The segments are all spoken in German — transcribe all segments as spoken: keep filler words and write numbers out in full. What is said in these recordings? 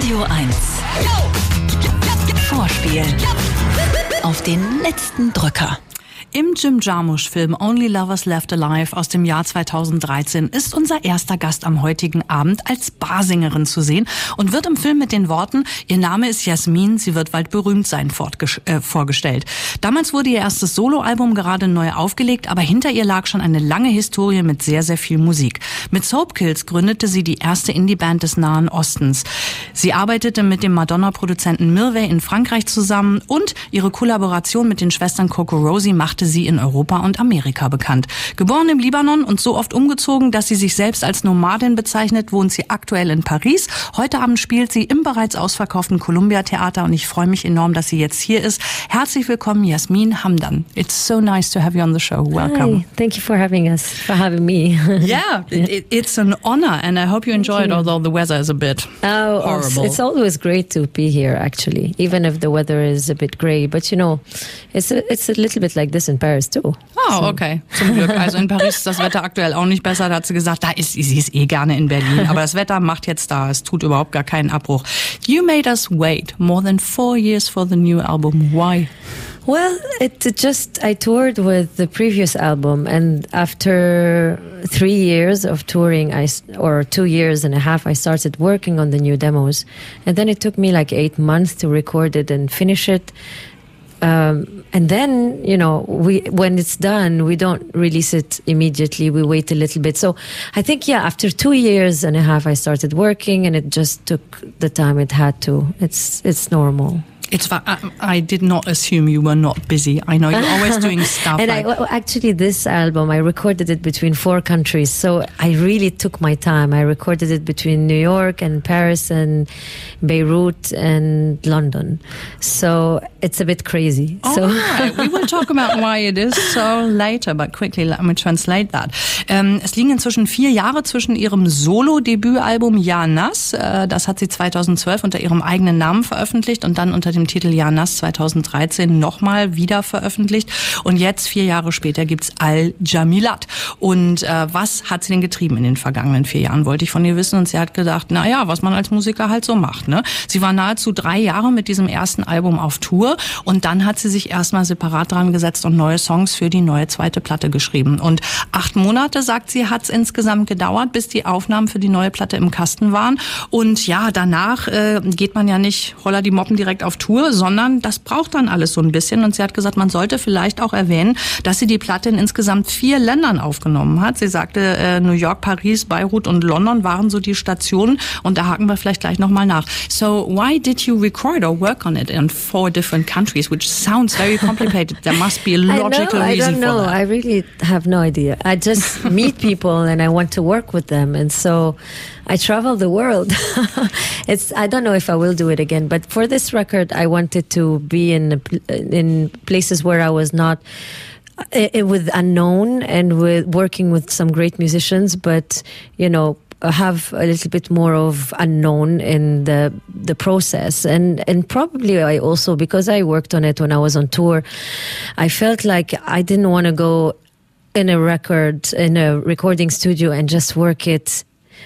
Radio eins. Vorspiel. Auf den letzten Drücker. Im Jim Jarmusch-Film Only Lovers Left Alive aus dem Jahr zweitausenddreizehn ist unser erster Gast am heutigen Abend als Barsängerin zu sehen und wird im Film mit den Worten "Ihr Name ist Jasmin, sie wird bald berühmt sein" äh, vorgestellt. Damals wurde ihr erstes Soloalbum gerade neu aufgelegt, aber hinter ihr lag schon eine lange Historie mit sehr, sehr viel Musik. Mit Soapkills gründete sie die erste Indie-Band des Nahen Ostens. Sie arbeitete mit dem Madonna-Produzenten Mirwais in Frankreich zusammen und ihre Kollaboration mit den Schwestern Coco Rosie machte sie in Europa und Amerika bekannt. Geboren im Libanon und so oft umgezogen, dass sie sich selbst als Nomadin bezeichnet, wohnt sie aktuell in Paris. Heute Abend spielt sie im bereits ausverkauften Columbia Theater und ich freue mich enorm, dass sie jetzt hier ist. Herzlich willkommen, Jasmin Hamdan. It's so nice to have you on the show. Welcome. Hi, thank you for having us, for having me. Yeah, it, it's an honor and I hope you enjoy it, although the weather is a bit oh, horrible. It's always great to be here, actually, even if the weather is a bit grey. But you know, it's a, it's a little bit like this in Paris too. Oh, okay. Zum Glück. Also in Paris ist das Wetter aktuell auch nicht besser. Da hat sie gesagt, da ist, sie ist eh gerne in Berlin. Aber das Wetter macht jetzt da. Es tut überhaupt gar keinen Abbruch. You made us wait more than four years for the new album. Why? Well, it just, I toured with the previous album, and after three years of touring, I, or two years and a half, I started working on the new demos. And then it took me like eight months to record it and finish it. Um, and then, you know, we when it's done, we don't release it immediately. We wait a little bit. So I think, yeah, after two years and a half, I started working, and it just took the time it had to. It's it's normal. It's. I, I did not assume you were not busy. I know you're always doing stuff. and like... I, well, actually, this album, I recorded it between four countries. So I really took my time. I recorded it between New York and Paris and Beirut and London. So it's a bit crazy. All so right. We will talk about why it is so later, but quickly let me translate that. Ähm, es liegen inzwischen vier Jahre zwischen ihrem Solo-Debütalbum Ja Nass, äh, das hat sie zweitausendzwölf unter ihrem eigenen Namen veröffentlicht und dann unter dem Titel Ja Nass zweitausenddreizehn nochmal wieder veröffentlicht. Und jetzt, vier Jahre später, gibt's Al Jamilat. Und äh, was hat sie denn getrieben in den vergangenen vier Jahren, wollte ich von ihr wissen. Und sie hat gedacht, na ja, was man als Musiker halt so macht. Ne? Sie war nahezu drei Jahre mit diesem ersten Album auf Tour. Und dann hat sie sich erstmal separat dran gesetzt und neue Songs für die neue zweite Platte geschrieben. Und acht Monate, sagt sie, hat's insgesamt gedauert, bis die Aufnahmen für die neue Platte im Kasten waren. Und ja, danach äh, geht man ja nicht holla die Moppen direkt auf Tour, sondern das braucht dann alles so ein bisschen. Und sie hat gesagt, man sollte vielleicht auch erwähnen, dass sie die Platte in insgesamt vier Ländern aufgenommen hat. Sie sagte, äh, New York, Paris, Beirut und London waren so die Stationen. Und da haken wir vielleicht gleich nochmal nach. So, why did you record or work on it in four different countries, which sounds very complicated? There must be a logical I know, reason I don't know. for that. I really have no idea. I just meet people and I want to work with them. And so I travel the world. It's, I don't know if I will do it again, but for this record, I wanted to be in in places where I was not uh, with unknown and with working with some great musicians, but you know, have a little bit more of unknown in the the process, and and probably I also, because I worked on it when I was on tour, I felt like I didn't want to go in a record in a recording studio and just work it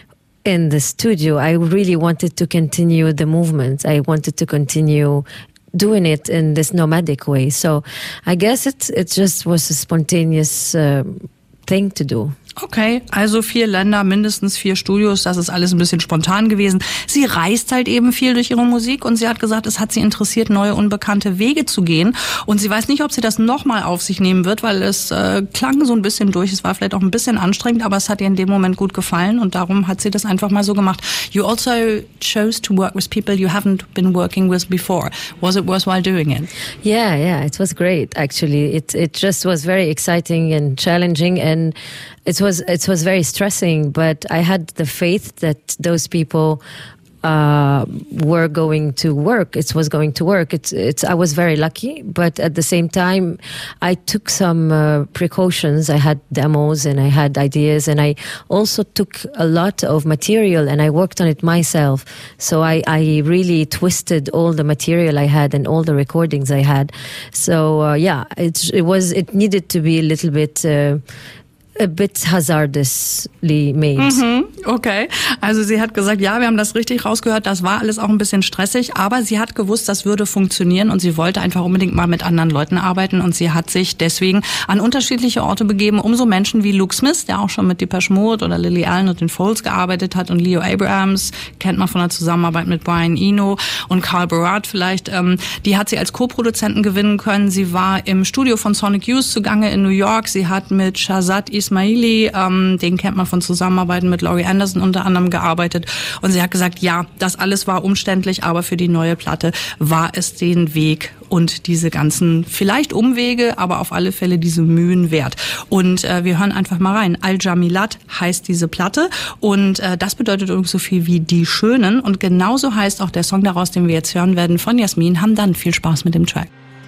in the studio. I really wanted to continue the movement. I wanted to continue doing it in this nomadic way. So I guess it it just was a spontaneous uh, thing to do. Okay, also vier Länder, mindestens vier Studios, das ist alles ein bisschen spontan gewesen. Sie reist halt eben viel durch ihre Musik und sie hat gesagt, es hat sie interessiert, neue, unbekannte Wege zu gehen. Und sie weiß nicht, ob sie das nochmal auf sich nehmen wird, weil es äh, klang so ein bisschen durch. Es war vielleicht auch ein bisschen anstrengend, aber es hat ihr in dem Moment gut gefallen und darum hat sie das einfach mal so gemacht. You also chose to work with people you haven't been working with before. Was it worthwhile doing it? Yeah, yeah, it was great, actually. It, it just was very exciting and challenging, and it was it was very stressing, but I had the faith that those people uh, were going to work. It was going to work. It's, it's, I was very lucky, but at the same time, I took some uh, precautions. I had demos and I had ideas, and I also took a lot of material and I worked on it myself. So I, I really twisted all the material I had and all the recordings I had. So uh, yeah, it, it was, it needed to be a little bit uh, a bit hazardously made. Mhm, okay, also sie hat gesagt, ja, wir haben das richtig rausgehört, das war alles auch ein bisschen stressig, aber sie hat gewusst, das würde funktionieren und sie wollte einfach unbedingt mal mit anderen Leuten arbeiten und sie hat sich deswegen an unterschiedliche Orte begeben, um so Menschen wie Luke Smith, der auch schon mit Depeche Mode oder Lily Allen und den Folds gearbeitet hat, und Leo Abrahams, kennt man von der Zusammenarbeit mit Brian Eno, und Carl Barat vielleicht, ähm, die hat sie als Co-Produzenten gewinnen können. Sie war im Studio von Sonic Youth zugange in New York, sie hat mit Shahzad Ismaili, ähm, den kennt man von Zusammenarbeiten mit Laurie Anderson unter anderem, gearbeitet, und sie hat gesagt, ja, das alles war umständlich, aber für die neue Platte war es den Weg und diese ganzen vielleicht Umwege, aber auf alle Fälle diese Mühen wert. Und äh, wir hören einfach mal rein. Al-Jamilat heißt diese Platte und äh, das bedeutet irgendwie so viel wie die Schönen, und genauso heißt auch der Song daraus, den wir jetzt hören werden, von Jasmin Hamdan. Viel Spaß mit dem Track.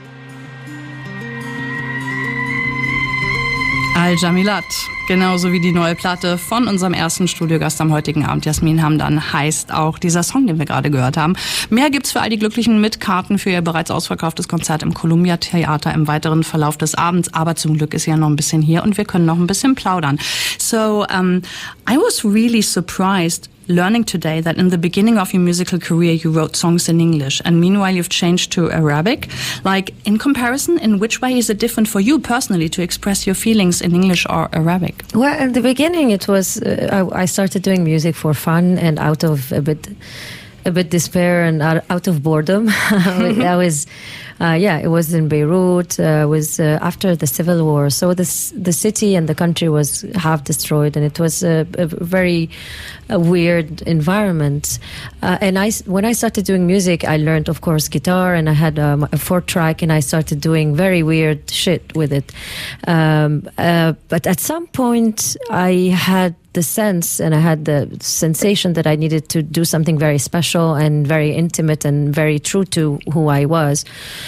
Al-Jamilat, genauso wie die neue Platte von unserem ersten Studiogast am heutigen Abend, Jasmin Hamdan, heißt auch dieser Song, den wir gerade gehört haben. Mehr gibt's für all die Glücklichen mit Karten für ihr bereits ausverkauftes Konzert im Columbia Theater im weiteren Verlauf des Abends. Aber zum Glück ist ja noch ein bisschen hier und wir können noch ein bisschen plaudern. So, um, I was really surprised learning today that in the beginning of your musical career you wrote songs in English, and meanwhile you've changed to Arabic. Like, in comparison, in which way is it different for you personally to express your feelings in English or Arabic? Well, in the beginning it was, uh, I, I started doing music for fun and out of a bit a bit despair and out, out of boredom. I was, uh, yeah, it was in Beirut. Uh, it was uh, after the civil war, so this the city and the country was half destroyed, and it was a, a very a weird environment. Uh, and I, when I started doing music, I learned, of course, guitar, and I had um, a four track, and I started doing very weird shit with it. Um, uh, but at some point, I had the sense and I had the sensation that I needed to do something very special and very intimate and very true to who I was.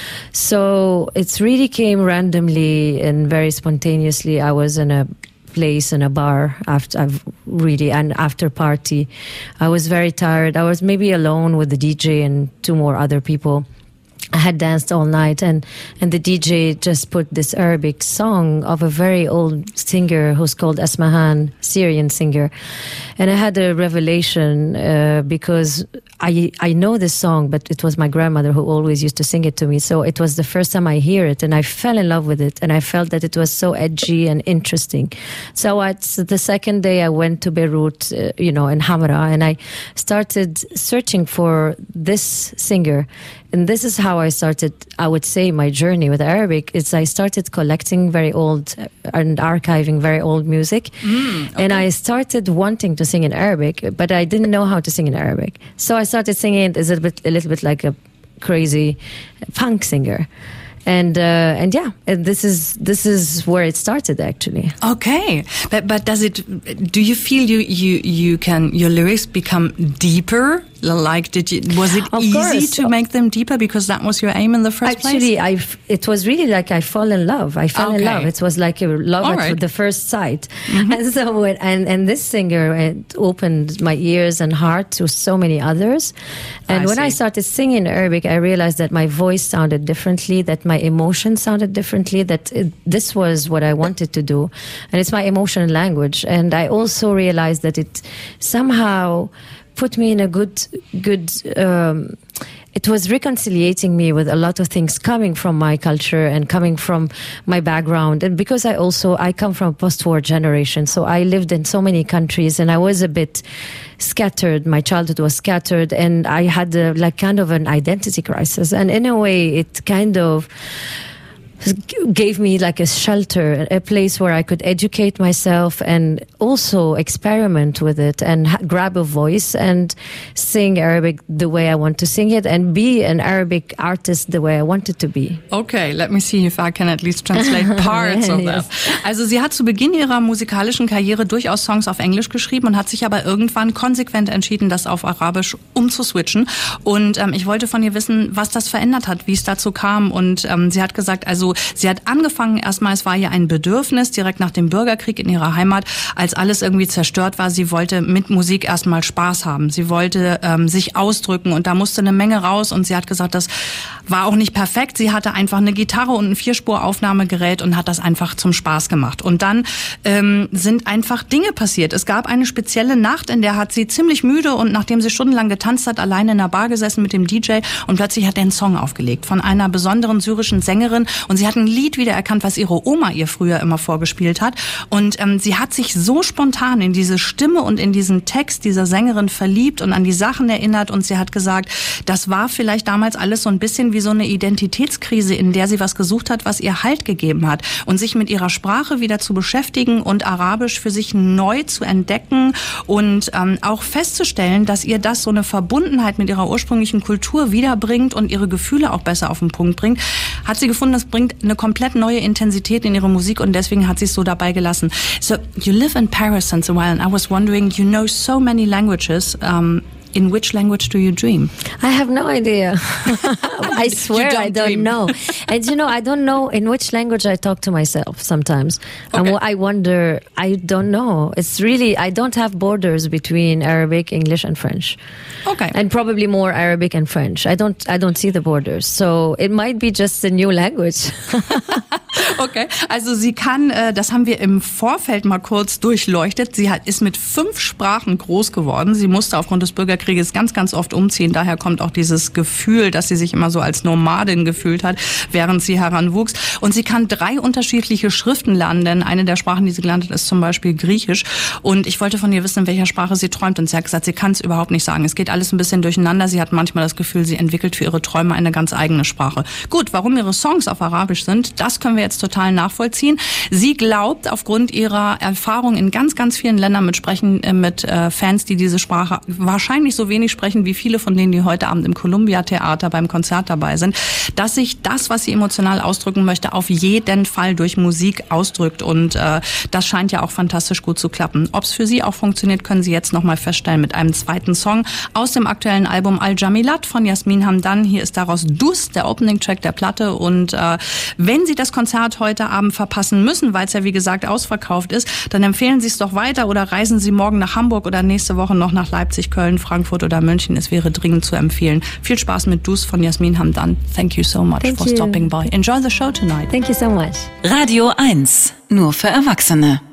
So it really came randomly and very spontaneously. I was in a place in a bar after I've really an after party. I was very tired. I was maybe alone with the D J and two more other people. I had danced all night, and, and the D J just put this Arabic song of a very old singer who's called Asmahan, Syrian singer. And I had a revelation uh, because I I know this song, but it was my grandmother who always used to sing it to me. So it was the first time I hear it, and I fell in love with it, and I felt that it was so edgy and interesting. So at the second day I went to Beirut, uh, you know, in Hamra, and I started searching for this singer. And this is how I started, I would say, my journey with Arabic. Is I started collecting very old and archiving very old music. Mm, okay. And I started wanting to sing in Arabic, but I didn't know how to sing in Arabic. So I started singing it as a, bit, a little bit like a crazy punk singer. And uh, and yeah, and this is this is where it started actually. Okay, but but does it? Do you feel you you you can your lyrics become deeper? Like, did you? Was it of easy course. to make them deeper because that was your aim in the first actually, place? Actually, I it was really like I fall in love. I fell okay. in love. It was like a love All at right. the first sight. Mm-hmm. And so when, and and this singer it opened my ears and heart to so many others. And I when see. I started singing Arabic, I realized that my voice sounded differently, that my emotions sounded differently, that it, this was what I wanted to do, and it's my emotional language. And I also realized that it somehow put me in a good, good. Um, it was reconciliating me with a lot of things coming from my culture and coming from my background, and because I also I come from a post-war generation, so I lived in so many countries, and I was a bit scattered. My childhood was scattered, and I had a, like kind of an identity crisis, and in a way, it kind of gave me like a shelter, a place where I could educate myself and also experiment with it and ha- grab a voice and sing Arabic the way I want to sing it and be an Arabic artist the way I wanted to be. Okay, let me see if I can at least translate parts of that. Also sie hat zu Beginn ihrer musikalischen Karriere durchaus Songs auf Englisch geschrieben und hat sich aber irgendwann konsequent entschieden, das auf Arabisch umzuswitchen. Und ähm, ich wollte von ihr wissen, was das verändert hat, wie es dazu kam. Und ähm, sie hat gesagt, also Also sie hat angefangen, erstmal, es war ihr ein Bedürfnis, direkt nach dem Bürgerkrieg in ihrer Heimat, als alles irgendwie zerstört war, sie wollte mit Musik erstmal Spaß haben. Sie wollte ähm, sich ausdrücken und da musste eine Menge raus und sie hat gesagt, das war auch nicht perfekt. Sie hatte einfach eine Gitarre und ein Vierspur-Aufnahmegerät und hat das einfach zum Spaß gemacht. Und dann ähm, sind einfach Dinge passiert. Es gab eine spezielle Nacht, in der hat sie ziemlich müde und nachdem sie stundenlang getanzt hat, alleine in einer Bar gesessen mit dem D J und plötzlich hat er einen Song aufgelegt von einer besonderen syrischen Sängerin und sie hat ein Lied wiedererkannt, was ihre Oma ihr früher immer vorgespielt hat und ähm, sie hat sich so spontan in diese Stimme und in diesen Text dieser Sängerin verliebt und an die Sachen erinnert und sie hat gesagt, das war vielleicht damals alles so ein bisschen wie so eine Identitätskrise, in der sie was gesucht hat, was ihr Halt gegeben hat und sich mit ihrer Sprache wieder zu beschäftigen und Arabisch für sich neu zu entdecken und ähm, auch festzustellen, dass ihr das so eine Verbundenheit mit ihrer ursprünglichen Kultur wiederbringt und ihre Gefühle auch besser auf den Punkt bringt, hat sie gefunden, das bringt eine komplett neue Intensität in ihre Musik und deswegen hat sie es so dabei gelassen. So, you live in Paris since a while and I was wondering, you know so many languages, um, in which language do you dream? I have no idea. I swear don't I don't dream. know. And you know, I don't know in which language I talk to myself sometimes. Okay. And I wonder, I don't know. It's really, I don't have borders between Arabic, English and French. Okay. And probably more Arabic and French. I don't, I don't see the borders. So it might be just a new language. Okay, also sie kann, das haben wir im Vorfeld mal kurz durchleuchtet, sie hat, ist mit fünf Sprachen groß geworden. Sie musste aufgrund des Bürgerkrieges ganz, ganz oft umziehen. Daher kommt auch dieses Gefühl, dass sie sich immer so als Nomadin gefühlt hat, während sie heranwuchs. Und sie kann drei unterschiedliche Schriften lernen, denn eine der Sprachen, die sie gelernt hat, ist zum Beispiel Griechisch. Und ich wollte von ihr wissen, in welcher Sprache sie träumt. Und sie hat gesagt, sie kann es überhaupt nicht sagen. Es geht alles ein bisschen durcheinander. Sie hat manchmal das Gefühl, sie entwickelt für ihre Träume eine ganz eigene Sprache. Gut, warum ihre Songs auf Arabisch sind, das können wir jetzt total nachvollziehen. Sie glaubt, aufgrund ihrer Erfahrung in ganz, ganz vielen Ländern mit Sprechen, mit äh, Fans, die diese Sprache wahrscheinlich so wenig sprechen wie viele von denen, die heute Abend im Columbia Theater beim Konzert dabei sind, dass sich das, was sie emotional ausdrücken möchte, auf jeden Fall durch Musik ausdrückt. Und äh, das scheint ja auch fantastisch gut zu klappen. Ob es für sie auch funktioniert, können Sie jetzt nochmal feststellen mit einem zweiten Song aus dem aktuellen Album Al-Jamilat von Yasmin Hamdan. Hier ist daraus Dus, der Opening-Track der Platte. Und äh, wenn Sie das Konzert heute Abend verpassen müssen, weil es ja wie gesagt ausverkauft ist, dann empfehlen Sie es doch weiter oder reisen Sie morgen nach Hamburg oder nächste Woche noch nach Leipzig, Köln, Frankfurt oder München. Es wäre dringend zu empfehlen. Viel Spaß mit Dus von Yasmin Hamdan. Thank you so much Thank for you. stopping by. Enjoy the show tonight. Thank you so much. Radio eins. Nur für Erwachsene.